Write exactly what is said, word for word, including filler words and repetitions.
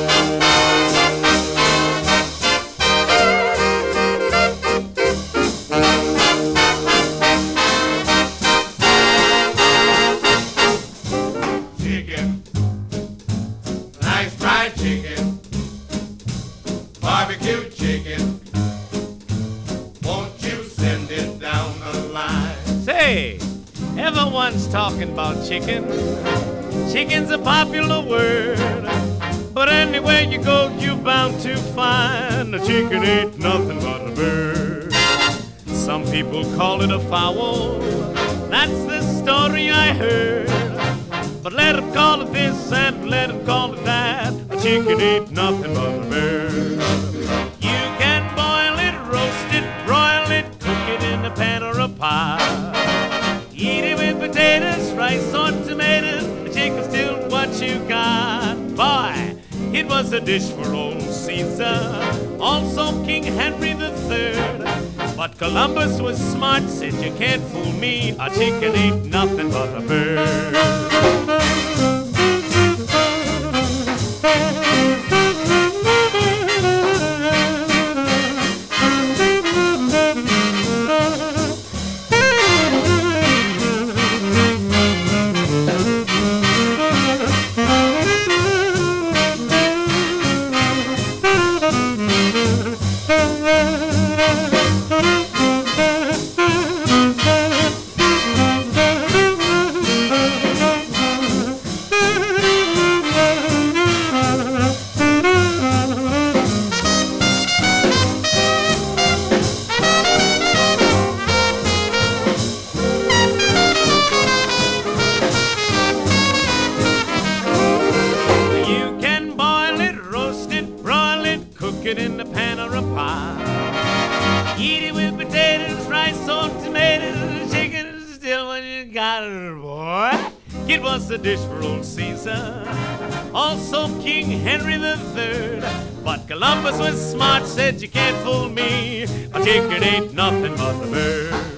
Chicken, nice fried chicken, barbecue chicken. Won't you send it down the line? Say, everyone's talking about chicken. Chicken's a popular word, but anywhere you go, you're bound to find a chicken ain't nothing but a bird. Some people call it a fowl. That's the story I heard. But let 'em call it this and let 'em call it that. A chicken ain't nothing but a bird. You can boil it, roast it, broil it, cook it in a pan or a pot. Eat it with potatoes, rice or tomatoes. A chicken's still what you got. Boy, it was a dish for old Caesar, also King Henry the Third. But Columbus was smart, said you can't fool me. A chicken ain't nothing but a bird. Cook it in a pan or a pot. Eat it with potatoes, rice or tomatoes. Chicken is still what you got, boy. It was a dish for old Caesar, also King Henry the Third. But Columbus was smart, said you can't fool me. A chicken ain't nothing but a bird.